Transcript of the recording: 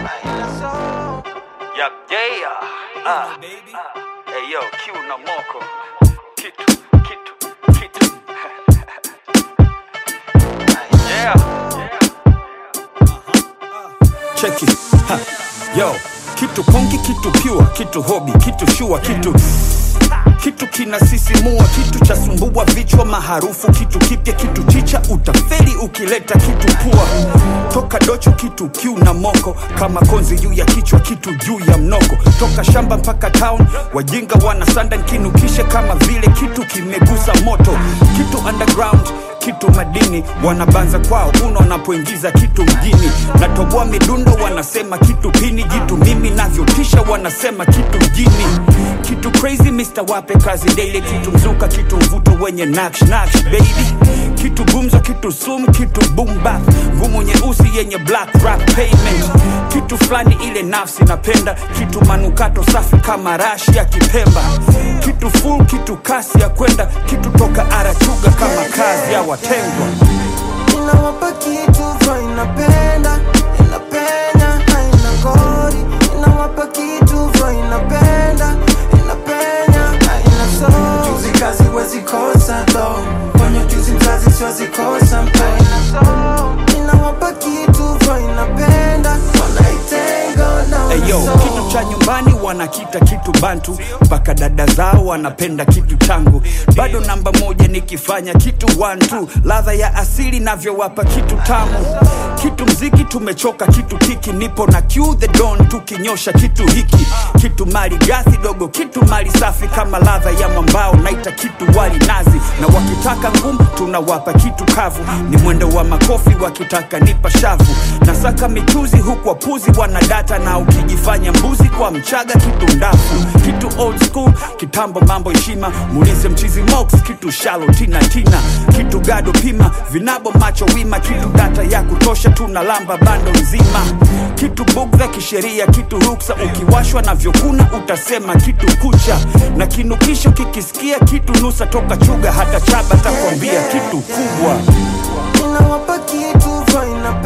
Yup, yeah. Hey yo, Q na Moko. Kitu. Yeah. Check it. Ha. Yo, kitu kongi, kitu pure, kitu hobby, kitu shua, kitu kinasisimua, kitu cha sumbua vichwa maharufu, kitu kipya, kitu chicha, utafeli ukileta kitu pua. Toka docho, kitu Q na Moko, kama konzi juu ya kichwa, kitu juu ya mnoko. Toka shamba mpaka town, wajinga wanasanda nkinukishe kama vile kitu kimegusa moto. Kitu underground, kitu madini, wanabanza kwao uno wanapoingiza kitu mjini. Natoboa midundo wanasema kitu pini, jitu mimi navyotisha wanasema kitu mjini. Kitu crazy Mr. Wape kazi daily, kitu mzuka, kitu mvuto wenye naksh baby. Kitu gumzo, kitu sum, kitu boom bap, ngumu nyeusi yenye black rap payment. Kitu flani ile nafsi napenda, kitu manukato safi kama rashi ya Kipemba. Kitu full, kitu kasi ya kwenda, kitu toka Arachuga kama kazi ya watengwa. Inawapa kitu vyo inapenda, inapenya, haina ngori. Inawapa kitu vyo inapenda, inapenya, haina so. Juzi kazi wezi kosa do, kwenye juzi mzazi siwezi kosa mpe. Inawapa kitu vyo inapenda, wanaitenga na Eyo, kitu cha nyumbani wanakita kitu bantu, mpaka dada zao wanapenda kitu changu. Bado namba moja nikifanya kitu 1-2, ladha ya asili navyowapa kitu tamu. Kitu mziki tumechoka, kitu kiki, nipo na Q the Don tukinyosha kitu hiki. Kitu mali gathi dogo, kitu mali safi kama ladha ya mwambao, naita kitu wali nazi. Na wakitaka ngumu tunawapa kitu kavu, ni mwendo wa makofi wakitaka nipa shavu. Nasaka michuzi huku wapuzi wanadata, na ukijifanya mbuzi kwa mchaga kitu ndafu. Kitu old school, kitambo mambo heshima, muulize mchizi Mox, kitu shallow tina. Kitu gado pima, vinabo macho wima, kitu data ya kutosha tunalamba bando nzima. Kitu bugdha kisheria, kitu ruksa, ukiwashwa na vyokuna utasema kitu kucha. Na kinukisho kikisikia kitu nusa, toka Chuga hata Chaba takwambia kitu kubwa. inawapa kitu vyo inapenda.